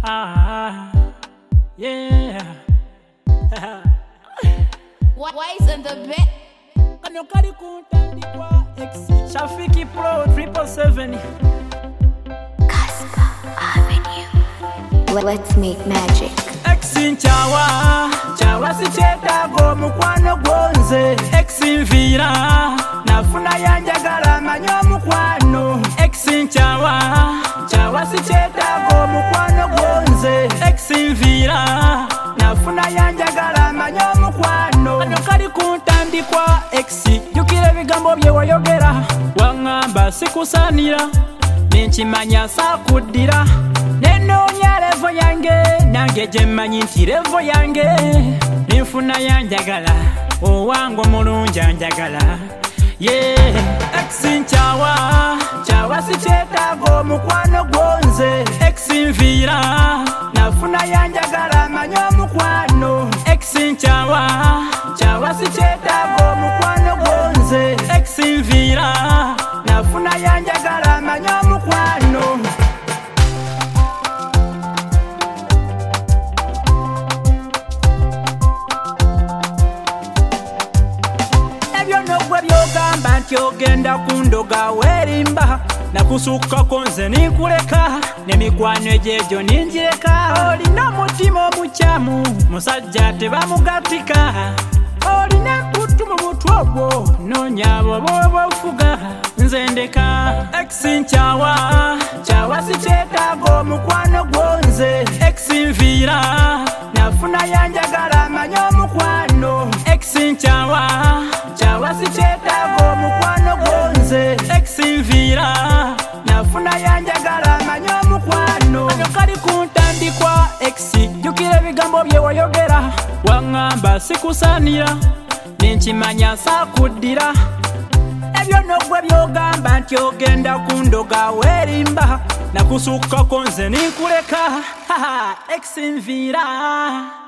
Yeah. Why is in the bed? Kanyo kali kuntandikwa X Shafiki Pro 777. Casper Avenue. Let's make magic. X chawa sichetago mukwano gonze. X nvira nafuna yanjagala manyo mukwano. X chawa sichetago mukwano gonze. X nvira nafuna yanjagala manyo mukwano. Kanyo kali kuntandikwa X jukira ebigambo bye wayogera wangamba sikusanira nenkimanya sakuddira nenoonya levo yange nange gyemmanyi nti levo yange nenfuna yanjagala owange omulungi anjagala X chawa sikyetaaga omukwano gonze X nviira nafuna yanjagala manyi omukwano X chawa sikyetaaga omukwano gonze X nviira nafuna yanjagala manyi omukwano ebyo nogwe byogamba nti ogenda kundoga werimba nakusukako nze ninkuleka nemikwano egyegyo ninjireka olina omutima omukyamu musajja tebamugatika olina emputu mu mutwe ogwo noonya abo booba ofuga nze ndeka X chawa sikyetaaga omukwano gwonze X nviira nafuna yanjagala manyi omukwano X chawa sikyetaaga omukwano gwonze X nviira nafuna yanjagala manyi omukwano kanyo kali kuntandikwa X jukira ebigambo bye wayogera wangamba sikusanira nenkimanya sakuddira ebyo nogwe byogamba nti ogenda kundoga werimba nakusukako nze ninkuleka X nviira